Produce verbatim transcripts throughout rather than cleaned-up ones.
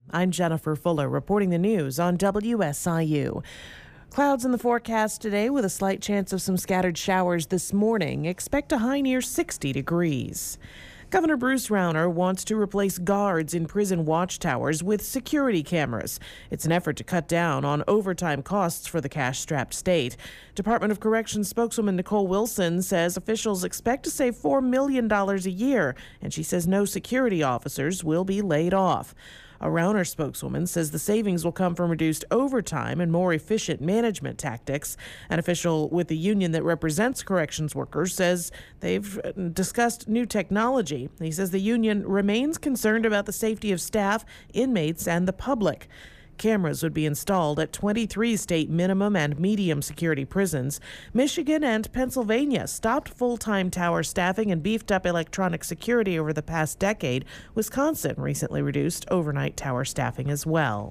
I'm Jennifer Fuller reporting the news on W S I U. Clouds in the forecast today with a slight chance of some scattered showers this morning. Expect a high near sixty degrees. Governor Bruce Rauner wants to replace guards in prison watchtowers with security cameras. It's an effort to cut down on overtime costs for the cash-strapped state. Department of Corrections spokeswoman Nicole Wilson says officials expect to save four million dollars a year, and she says no security officers will be laid off. A Rauner spokeswoman says the savings will come from reduced overtime and more efficient management tactics. An official with the union that represents corrections workers says they've discussed new technology. He says the union remains concerned about the safety of staff, inmates, and the public. Cameras would be installed at twenty-three state minimum and medium security prisons. Michigan and Pennsylvania stopped full-time tower staffing and beefed up electronic security over the past decade. Wisconsin recently reduced overnight tower staffing as well.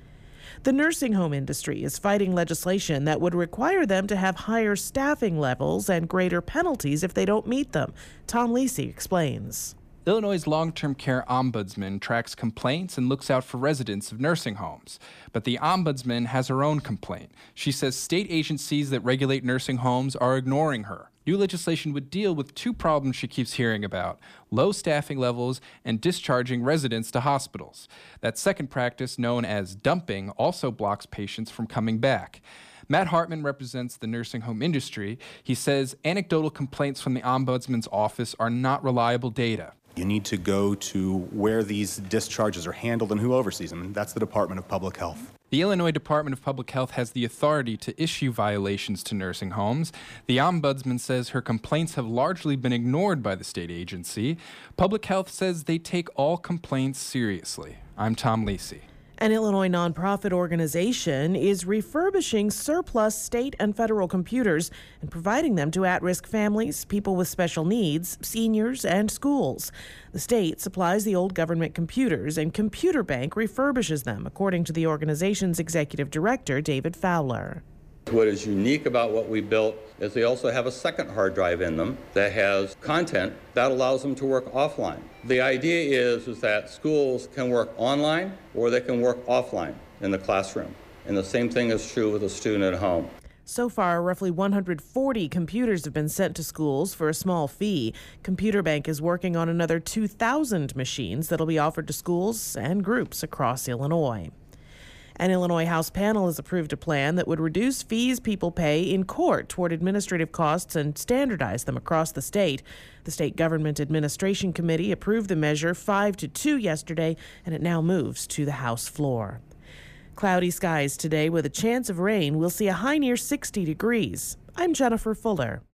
The nursing home industry is fighting legislation that would require them to have higher staffing levels and greater penalties if they don't meet them. Tom Lisi explains. Illinois' long-term care ombudsman tracks complaints and looks out for residents of nursing homes. But the ombudsman has her own complaint. She says state agencies that regulate nursing homes are ignoring her. New legislation would deal with two problems she keeps hearing about: low staffing levels and discharging residents to hospitals. That second practice, known as dumping, also blocks patients from coming back. Matt Hartman represents the nursing home industry. He says anecdotal complaints from the ombudsman's office are not reliable data. You need to go to where these discharges are handled and who oversees them, and that's the Department of Public Health. The Illinois Department of Public Health has the authority to issue violations to nursing homes. The ombudsman says her complaints have largely been ignored by the state agency. Public Health says they take all complaints seriously. I'm Tom Lisi. An Illinois nonprofit organization is refurbishing surplus state and federal computers and providing them to at-risk families, people with special needs, seniors, and schools. The state supplies the old government computers, and Computer Bank refurbishes them, according to the organization's executive director, David Fowler. What is unique about what we built is they also have a second hard drive in them that has content that allows them to work offline. The idea is, is that schools can work online or they can work offline in the classroom. And the same thing is true with a student at home. So far, roughly one hundred forty computers have been sent to schools for a small fee. Computer Bank is working on another two thousand machines that'll be offered to schools and groups across Illinois. An Illinois House panel has approved a plan that would reduce fees people pay in court toward administrative costs and standardize them across the state. The State Government Administration Committee approved the measure five to two yesterday, and it now moves to the House floor. Cloudy skies today with a chance of rain. We'll see a high near sixty degrees. I'm Jennifer Fuller.